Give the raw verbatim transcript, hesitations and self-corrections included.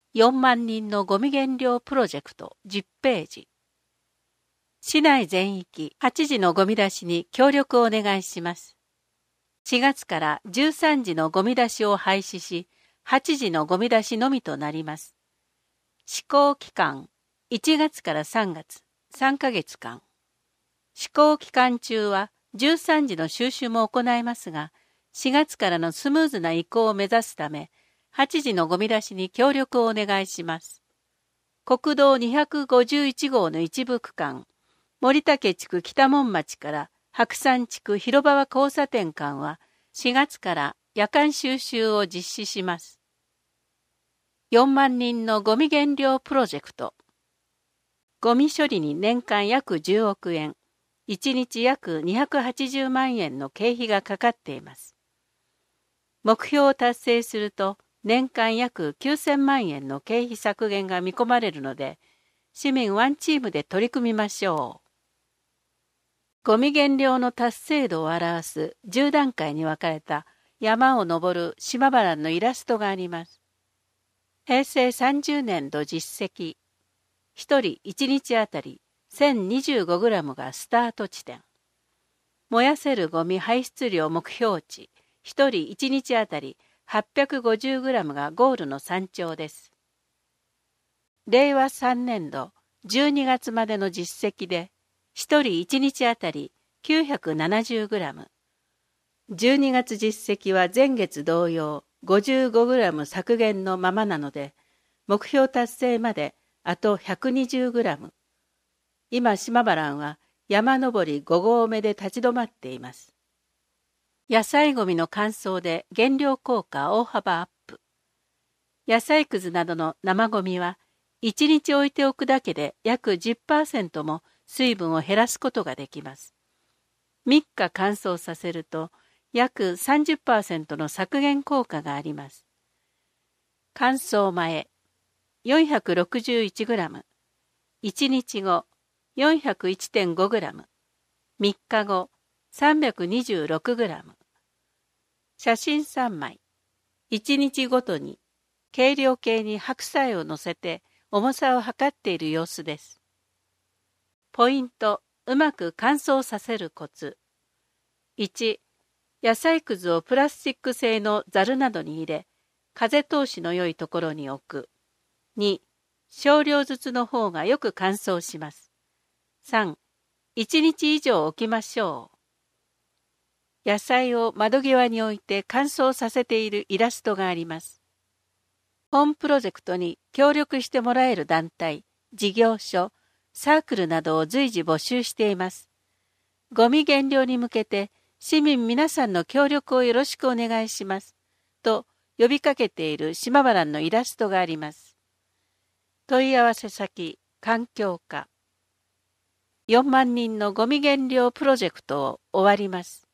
よんまんにんのゴミ減量プロジェクトじゅっページ。市内全域はちじのゴミ出しに協力をお願いします。しがつからじゅうさんじのゴミ出しを廃止し、はちじのゴミ出しのみとなります。施行期間、いちがつからさんがつ、さんかげつかん。施行期間中はじゅうさんじの収集も行いますが、しがつからのスムーズな移行を目指すため、はちじのゴミ出しに協力をお願いします。国道にひゃくごじゅういちごうの一部区間、森竹地区北門町から白山地区広場交差点間はしがつから夜間収集を実施します。よんまんにんのゴミ減量プロジェクト。ゴミ処理に年間約じゅうおくえん、いちにち約にひゃくはちじゅうまんえんの経費がかかっています。目標を達成すると年間約きゅうせんまんえんの経費削減が見込まれるので、市民ワンチームで取り組みましょう。ゴミ減量の達成度を表すじゅうだんかいに分かれた山を登る島原のイラストがあります。へいせいさんじゅうねんど実績。ひとりいちにちあたり せんにじゅうごグラム がスタート地点。燃やせるゴミ排出量目標値。ひとりいちにちあたりはっぴゃくごじゅうグラム がゴールの山頂です。れいわさんねんどじゅうにがつまでの実績で、ひとりいちにちあたり きゅうひゃくななじゅうグラム。じゅうにがつ実績は前月同様 ごじゅうごグラム 削減のままなので、目標達成まであと ひゃくにじゅうグラム。今、島原は山登りごごうめで立ち止まっています。野菜ゴミの乾燥で減量効果大幅アップ。野菜くずなどの生ゴミはいちにち置いておくだけで約 じゅっパーセント も水分を減らすことができます。みっか乾燥させると約 さんじゅっパーセント の削減効果があります。乾燥前 よんひゃくろくじゅういちグラム、いちにちご よんひゃくいちてんごグラム、みっかご さんびゃくにじゅうろくグラム。写真さんまい。いちにちごとに計量計に白菜を乗せて重さを測っている様子です。ポイント、うまく乾燥させるコツ。いち、野菜くずをプラスチック製のザルなどに入れ、風通しの良いところに置く。に、少量ずつの方がよく乾燥します。さん、いちにち以上置きましょう。野菜を窓際に置いて乾燥させているイラストがあります。本プロジェクトに協力してもらえる団体、事業所、サークルなどを随時募集しています。ゴミ減量に向けて市民皆さんの協力をよろしくお願いします。と呼びかけている島原のイラストがあります。問い合わせ先、環境課。よんまんにんのゴミ減量プロジェクトを終わります。